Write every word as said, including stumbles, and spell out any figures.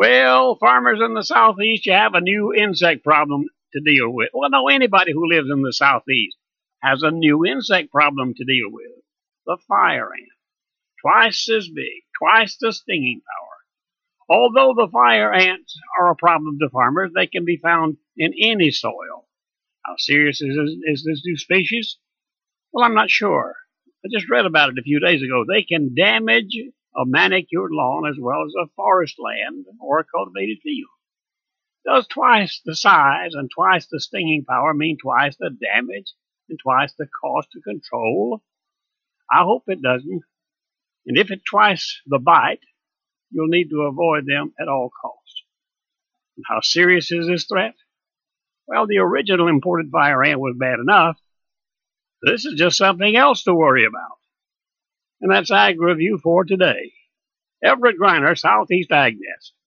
Well, farmers in the southeast, you have a new insect problem to deal with. Well, no, anybody who lives in the southeast has a new insect problem to deal with. The fire ant. Twice as big, twice the stinging power. Although the fire ants are a problem to farmers, they can be found in any soil. How serious is this, is this new species? Well, I'm not sure. I just read about it a few days ago. They can damage a manicured lawn as well as a forest land or a cultivated field. Does twice the size and twice the stinging power mean twice the damage and twice the cost to control? I hope it doesn't. And if it's twice the bite, you'll need to avoid them at all costs. And how serious is this threat? Well, the original imported fire ant was bad enough. This is just something else to worry about. And that's Ag Review for today. Everett Griner, Southeast AgNet.